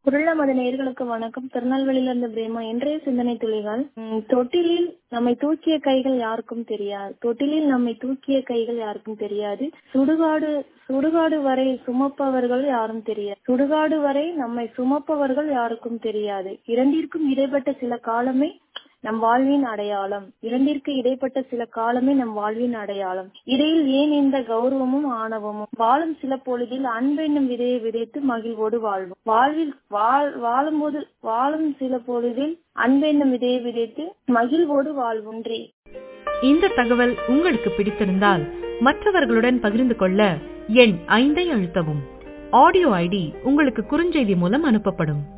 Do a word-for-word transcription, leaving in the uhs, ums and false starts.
குரல் நமது நேயர்களுக்கு வணக்கம். திருநெல்வேலியிலிருந்து பிரேமா. இன்றைய சிந்தனை துளிகள். உம், தொட்டிலில் நம்மை தூக்கிய கைகள் யாருக்கும் தெரியாது. தொட்டிலில் நம்மை தூக்கிய கைகள் யாருக்கும் தெரியாது. சுடுகாடு சுடுகாடு வரை சுமப்பவர்கள் யாரும் தெரியாது. சுடுகாடு வரை நம்மை சுமப்பவர்கள் யாருக்கும் தெரியாது. இரண்டிற்கும் இடைப்பட்ட சில காலமே நம் வாழ்வின் அடையாளம். இரண்டிற்கு இடைப்பட்ட சில காலமே நம் வாழ்வின் அடையாளம். இடையில் ஏன் இந்த கௌரவமும் ஆணவமும்? வாழும் சில பொழுதில் அன்பென்னும் விதையை விதைத்து மகிழ்வோடு வாழ்வோம். வாழ்வில் வாழும் போது வாழும் சில பொழுதில் அன்பென்னும் விதையை விதைத்து மகிழ்வோடு வாழ்வோம். இந்த தகவல் உங்களுக்கு பிடித்திருந்தால் மற்றவர்களுடன் பகிர்ந்து கொள்ள எண் ஐந்தை அழுத்தவும். ஆடியோ ஐடி உங்களுக்கு குறுஞ்செய்தி மூலம் அனுப்பப்படும்.